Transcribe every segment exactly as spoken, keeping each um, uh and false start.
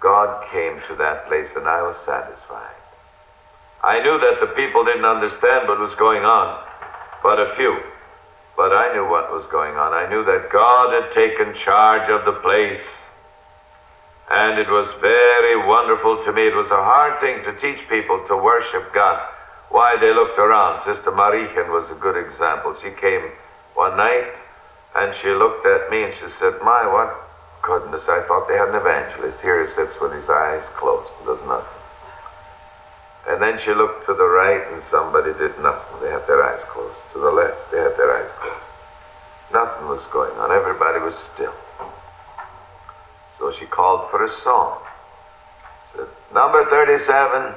God came to that place and I was satisfied. I knew that the people didn't understand what was going on, but a few. But I knew what was going on. I knew that God had taken charge of the place. And it was very wonderful to me. It was a hard thing to teach people to worship God. Why they looked around. Sister Marichen was a good example. She came one night and she looked at me and she said, my, what goodness, I thought they had an evangelist. Here he sits with his eyes closed and does nothing. And then she looked to the right and somebody did nothing. They had their eyes closed. To the left, they had their eyes closed. Nothing was going on. Everybody was still. So she called for a song. Said, number thirty-seven.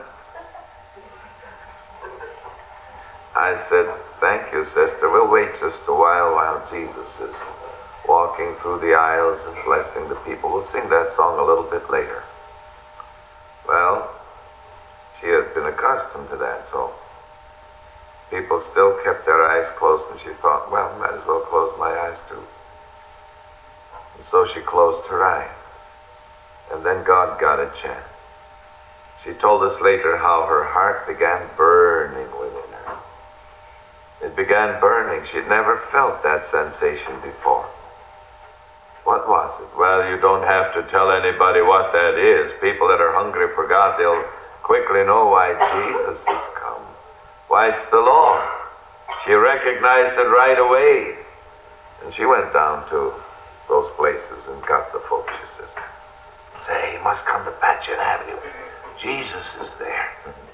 I said, thank you, sister. We'll wait just a while while Jesus is walking through the aisles and blessing the people. We'll sing that song a little bit later. Well, she had been accustomed to that, so people still kept their eyes closed, and she thought, well, might as well close my eyes too. And so she closed her eyes. And then God got a chance. She told us later how her heart began burning within her. It began burning. She'd never felt that sensation before. What was it? Well, you don't have to tell anybody what that is. People that are hungry for God, they'll quickly know why Jesus has come. Why, it's the Lord. She recognized it right away. And she went down to those places and got the focus system. Say, he must come to Patchen Avenue. Jesus is there.